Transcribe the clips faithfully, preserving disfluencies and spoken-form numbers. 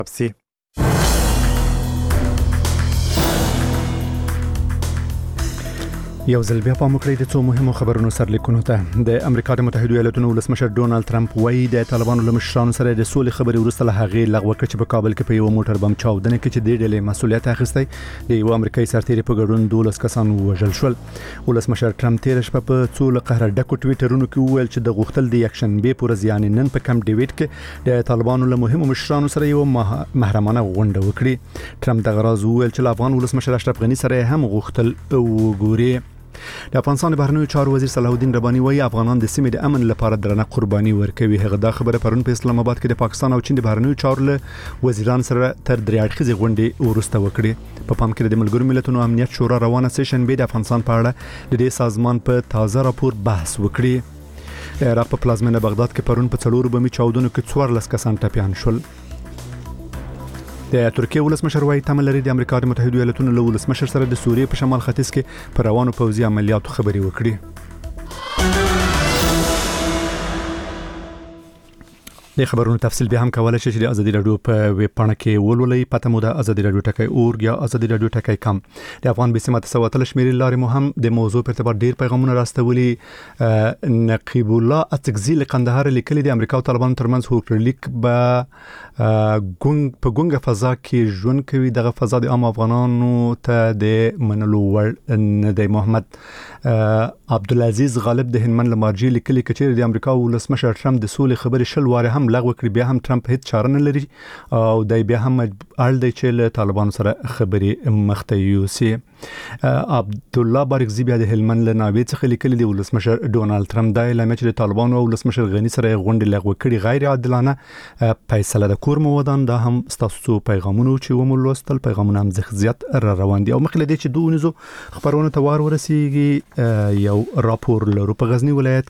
تپسی یو ځل بیا پام وکړئ د څو مهمو خبرونو سرلیکونو ته. د امریکا د متحده ایالاتونو ولسمشر ډونالد ټرمپ وایي د طالبانو له مشرانو سره د سولې خبرې وروسته له هغې لغوه کړ چې په کابل کې په یو موټر بم چاودنه کې چې د ډلې مسؤلیت اخیستی د یو امریکایي سرتیري په ګډون دولس کسان وژل شول. ولسمشر ټرمپ تیر شپه په څو له قهره ډکو ټویټرونو کې وویل چې د غوښتل د یکشنبه پر ورځ یعنی نن په کم ډیویډ کې د طالبانو له مهمو مشرانو سره یو محرمانه غونډه وکړي. ټرمپ دغه راز وویل چې افغان ولسمشر اشرف غنی سره هم غوښتل وګوري. د افغانستان بهرنیو چارو وزیر صلاح الدین رباني وایي افغانان د سیمې د امن لپاره درنه قرباني ورکوي. هغه دا خبره پرون په اسلام آباد کې د پاکستان او چین د بهرنیو چارو له وزیران سره تر درې اړخیزې غونډې وروسته وکړي. په پام کې د ملګرو ملتونو امنیت شورا روانه سیشن به د افغانستان په اړه د دې سازمان په تازه راپور بحث وکړي. د عراق په پلازمینه بغداد کې پرون په څلورو بمي چاودنو کې څوارلس کسان ټپیان شول. د ترکیه ولسمشر وايي تمه لري د امریکا د متحده ایالاتونو له ولسمشر سره د سوریې په شمال ختیځ کې پر روانو پوځي عملیاتو خبري وکړي. د خبرونو تفصیل به هم کولای شي چې د ازادي رادیو په ویب پاڼه کې ولولئ. پته مو د ازادي رادیو ټکی اورګ یا ازادي رادیو ټکی کم. د افغان بي سي متسواتل شمیرې لارې مو هم د موضوع په اعتبار ډیر پیغامونه راستولي. نقیب الله اتکزی له قندهار لیکلي د امریکا او طالبانو ترمنځ هوکړلیک به ګونګ په ګونګه فضا کې ژوند کوي. دغه فضا د عام افغانانو ته د منلو وړ نه دی. محمد عبدالعزیز غالب د هلمند لمارجی لیکلي کچېر د امریکا ولسمشر ټرمپ د سولې خبرې شل واره هم لغوه کړې بیا هم ټرمپ هیڅ چاره نه لري او دای بیا هم اړ دی چې له طالبانو سره خبرې مخته یوسي. عبد الله بارکزی بیا د هلمند له ناوې څخه لیکلي دی ولسمشر ډونالد ټرمپ دا اعلان چې د طالبانو او ولسمشر غنی سره غونډه لغوه کړي غیر عادلانه فیصله د کور موادان. دا هم ستاسو پیغامونه چې ومولوستل پیغامونه هم زخ زیات را روان دي او مخکې لدی چې دوه نزو خبرونه توار ورسیږي. یو راپور لرو په غزنی ولایت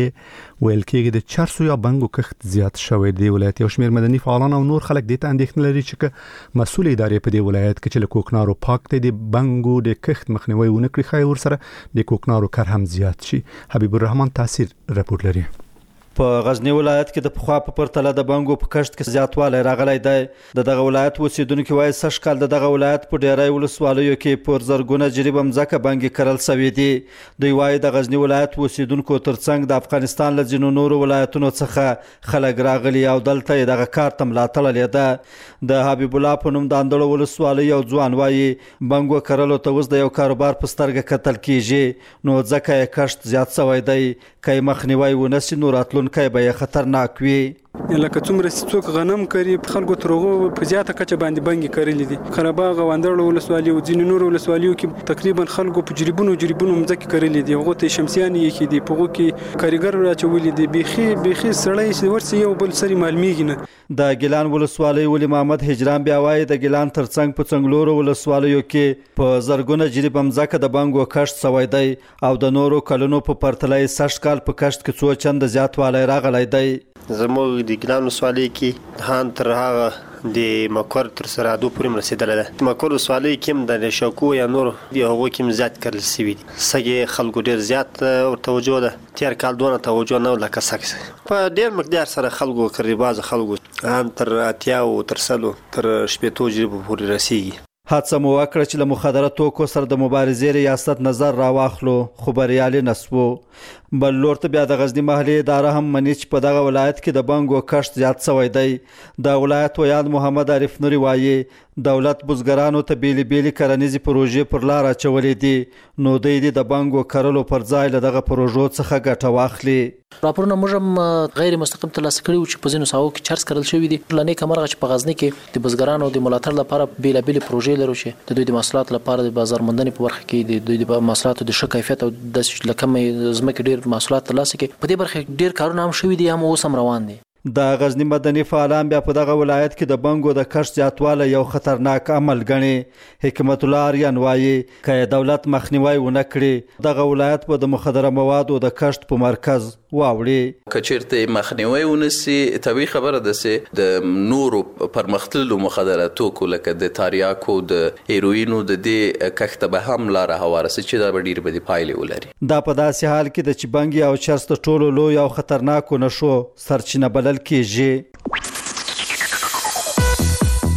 کې ویل کېږي د چرسو یا بنګو کښت زیات شوی دی. ولایت یو شمیر مدني فعالان او نور خلک د ته اندېښنه لري چې مسؤل ادارې په دې ولایت کې چې له کوکنارو پاک دی د بنګو د کښت مخنیوي ونکړي خای ور سره د کوکنارو کار هم زیات شي. حبیب الرحمن تاثیر رپورت لري. په غزنی ولایت کې د پخوا په پرتله د بنګو په کښت کې زیاتوالی راغلی دی. د دغه ولایت اوسیدونکي وایي سږ کال د دغه ولایت په ډیری ولسوالیو کې پر زرګونه جریبه مځکه بنګې کرل سوي دي. دوی وایي د غزنی ولایت اوسیدونکو ترڅنګ د افغانستان له ځینو نورو ولایتونو څخه خلک راغلي او دلته یې دغه کار ته ملا تړلې ده. د حبیب الله په نوم د اندړو ولسوالۍ یو ځوان وایي بنګو کرلو ته اوس د یو کاروبار په سترګه کتل کیږي نو ځکه یې کښت زیات سوی دی. که یې مخنیوی ونسي نو راتلونکی به یې خطرناک وي. لکه څومره چې څوک غنم کري خلکو تر هغو په زیاته کچه باندې بنګې کرلې دي. قرهباغ او اندړ ولسوالي او ځینې نور ولسوالیو کې تقریبا خلکو په جریبونو جریبونو مځکې کرلې دي. هغو ته شمسیانې ایښي دي په هغو کې کاریګر راچولي دي. بیخي بیخي سړی چې ورسي یو بل سري معلومیږي نه. د ګیلان ولسوالۍ ولي محمد هجران بیا وایي د ګیلان ترڅنګ په څنګلورو ولسوالیو کې په زرګونه جریبه مځکه د بنګو کښت سوی دی او د نورو کلونو په پرتله یې سږ کال په کښت کې څو چنده زیاتوالی راغلی دی. زموږ د ګیلان ولسوالۍ کې هان تر هغه د مکور تر سرحدو پورې رسېدلی ده. مکور ولسوالۍ کې هم د شاکو یا نور د هغو کې هم زیات کرل سوي دي. سږې خلکو ډېر زیات ورته توجه ده. تېر کال دونه توجه نه وه لکه سږ په ډېر مقدار سره خلکو کري. بعضې خلکو هم تر اتیاو تر سلو تر شپېتو جریبو پورې رسېږي. هڅه مو وکړه چې له مخدره توکو سره د مبارزې ریاست نظر راواخلو خو بریالي نسوو. بل لور ته بیا د غزنی محلي اداره هم مني چې په دغه ولایت کې د بنګو کښت زیات سوی دی. د ولایت ویان محمد عارف نوري وایي دولت بزګرانو ته بیلې بیلې کرنیزې پروژې پر لار اچولې دي نو دوی د بنګو کرلو پر ځای له دغه پروژو څخه ګټه واخلي. راپورونه موږ هم غیر مستقیم ترلاسه کړي وو چې په ځینو ساحو کې چرس کرل شوي دي. لنې کمرغه چې په غزنی کې د بزګرانو د ملاتړ لپاره بیلابېلې پروژې لرو چې د دوی د محصولاتو لپاره د بازار موندنې په برخه کې د دوی د محصولاتو د ښه کیفیت او د لکمې ځمکې ډېر محصولات ترلاسه کړي. په دې برخه کې ډېر کارونه هم شوي دي هم اوس هم روان دي. د غزنی مدني فعالان بیا په دغه ولایت کې د بنګو د کښت زیاتوالی یو خطرناک عمل ګڼي. حکمت الله آریان وایي که دولت مخنیوی ونه کړي دغه ولایت به د مخدره موادو د کښت په مرکز واوړي. که چېرته مخنیوی ونسي طبیعي خبره ده چې د نورو پرمختللو مخدره توکو لکه د تاریاکو د هیروینو د دې کښت به هم لاره هواره سي چې دا به ډېرې بدې پایلې ولري. دا په داسې حال کې ده چې بنګي او چرس د ټولو لوی او خطرناکو نشو سرچینه بلل کیږي.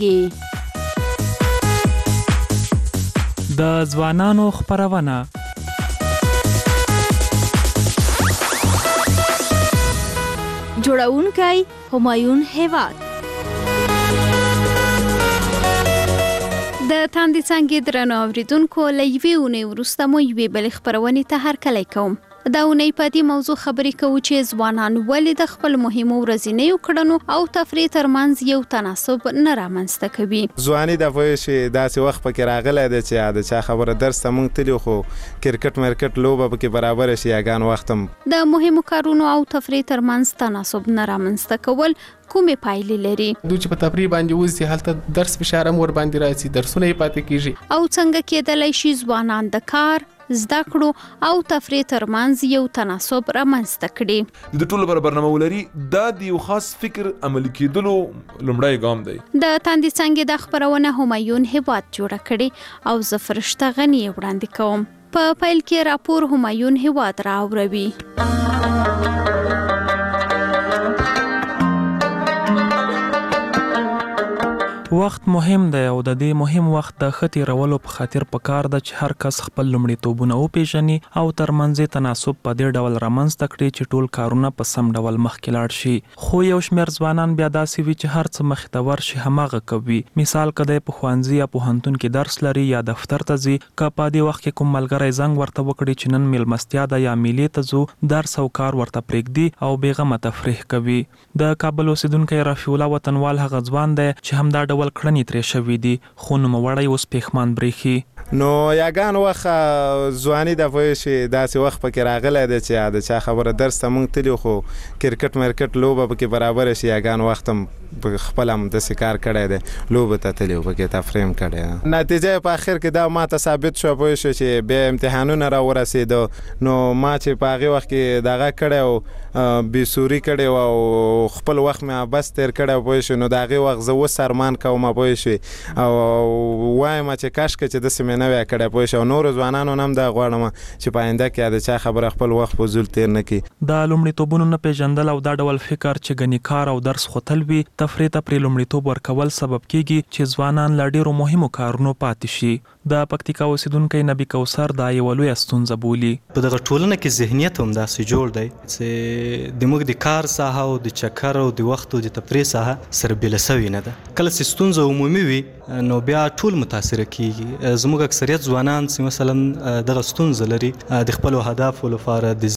څانګې. د ځوانانو خپرونه جوړونکی همایون هیواد. د تاندې څانګې درنو اوریدونکو، له یوې اونۍ وروسته مو یوې بلې خپرونې ته هرکلی کوم. دا اونۍ په دې موضوع خبرې کوو چې ځوانان ولې د خپل مهمو ورځنیو کړنو او تفریح ترمنځ یو تناسب نه رامنځته کوي. ځواني د پوه شي داسې وخت پکې راغلی دی چې د چا خبره درس ته موږ تللي، خو کرکټ مرکټ لوبه پکې برابره شي، یاګان وخت هم د مهمو کارونو او تفریح ترمنځ تناسب نه رامنځته کول کومې پایلې لري؟ دوی چې په تفریح باندې وځي هلته درس فشار هم ور باندې راځي، درسونه یې پاتې کیږي. او څنګه کېدلی شي ځوانان د کار، زده کړو او تفریح ترمنځ یو تناسب رامنځته کړي؟ د ټولو لپاره برنامه ولري دا د یو خاص فکر عملي کېدلو لومړی ګام دی. د تاندې څانګې د خپرونه همایون هیواد جوړه کړي او زه فرشته غني وړاندې کوم. په پیل کې راپور همایون هیواد راوړوي. وخت مهم دی او د دې مهم وخت د ښه تېرولو په خاطر پکار ده چې هر کس خپل لومړیتوبونه وپېژني او ترمنځ تناسب په دې ډول رامنځته کړي چې ټول کارونه په سم ډول مخکې لاړ شي. خو یو شمېر ځوانان بیا داسې وي چې هر څه مخې ته ورشي هماغه کوي. مثال که دی په ښوونځي یا پوهنتون کې درس لري یا دفتر ته ځي، که په دې وخت کې کوم ملګری زنګ ورته وکړي چې نن میلمستیا ده یا میلې ته ځو، درس او کار ورته پرېږدي او بېغمه تفریح کوي. د کابل اوسیدونکی رفیع الله وطنوال هغه ځوان دی چې همدا ډول کړنې ترې شوي دي، خو نوموړی اوس پېښمان برېښي. نو یاګان وخت ځواني د پوه شي داسې وخت پکې راغلی دی چې د چا خبره درس ته موږ تللي، خو کرکټ مرکټ لوبه پکې برابره شي، یاګان وخت هم خپل هم داسې کار کړی دی، لوبه ته تللي او پکې تفریح هم کړی. نتیجه په آخر کې دا ما ته ثابت شو پوه شو چې بیا امتحانونه راورسېدو، نو ما چې په هغې وخت کې دغه کړی او بېسوري کړی او خپل وخت مې بس تېر کړی پوه شو، نو د هغې وخت زه اوس ارمان کوم پوه شوې او وایم چې کاشکې چې داسې مې نه وی کړی پوه شو. او نورو ځوانانو نه هم دا غواړم چې په آینده کې د چا خبره خپل وخت په زول تېر نه کړي. د لومړیتوبونو نه پېژندل او دا ډول فکر چې ګنې کار او درس خوتل وي، تفریح ته پرې لومړیتوب ورکول سبب کېږي چې ځوانان له ډېرو مهمو کارونو پاتې شي. د پکتیکا اوسیدونکی نبی کوثر دا یوه لویه ستونزه بولي. په دغه ټولنه کې ذهنیت هم داسې جوړ دی چې زموږ د کار ساحه او د چکر او د وخت او د تفریح ساحه سره بېله سوې نه ده. کله چې ستونزه عمومي وي نو بیا ټول متاثره کیږي. زموږ اکثریت ځوانان چې مثلا دغه ستونزه لري د خپلو اهدافو لپاره د